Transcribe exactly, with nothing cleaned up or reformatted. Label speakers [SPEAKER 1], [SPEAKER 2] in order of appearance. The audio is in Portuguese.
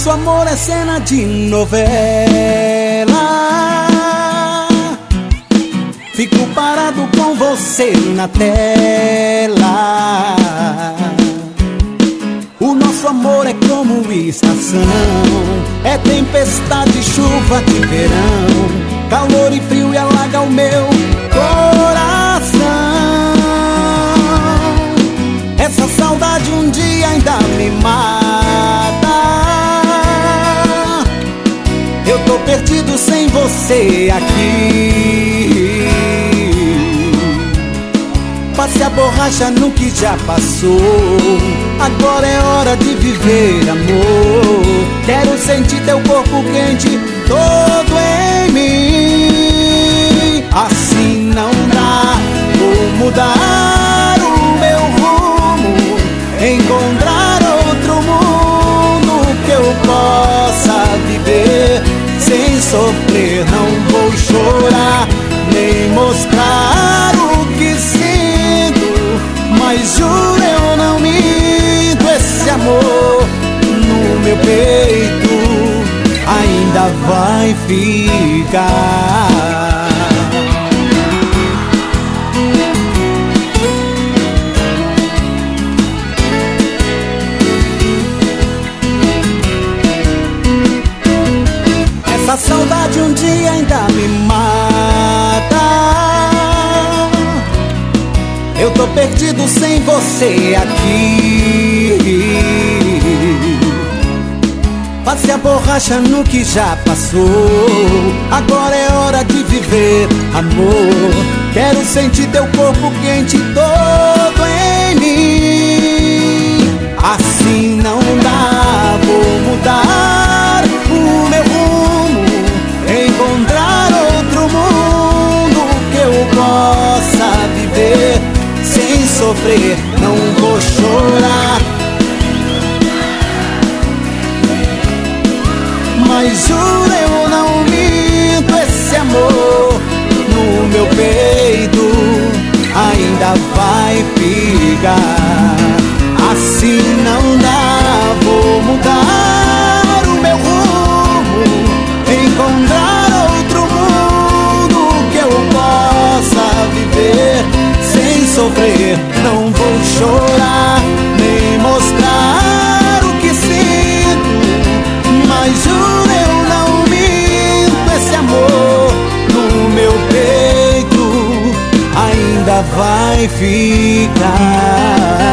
[SPEAKER 1] nosso amor é cena de novela. Fico parado com você na tela. O nosso amor é como estação, é tempestade, chuva de verão, calor e frio e alaga o meu coração. Essa saudade um dia ainda me mata. Eu tô perdido sem você aqui. Passe a borracha no que já passou. Agora é hora de viver, amor. Quero sentir teu corpo quente todo em mim. Assim não dá, vou mudar o meu rumo, encontrar outro mundo que eu possa viver sem sofrer. Não vou chorar, nem mostrar o que sinto, mas juro eu não minto. Esse amor no meu peito ainda vai ficar. Essa saudade um dia ainda me mata. Eu tô perdido sem você aqui. Passe a borracha no que já passou. Agora é hora de viver, amor. Quero sentir teu corpo quente todo em mim. Assim não dá, vou mudar o meu rumo, encontrar outro mundo que eu possa viver sem sofrer. Não vou chorar, mas juro eu não minto. Esse amor no meu peito ainda vai ficar. Assim não dá, vou mudar o meu rumo, encontrar outro mundo que eu possa viver sem sofrer. Não vou chorar, nem mostrar o que sinto, mas juro eu não minto. Esse amor no meu peito ainda vai ficar.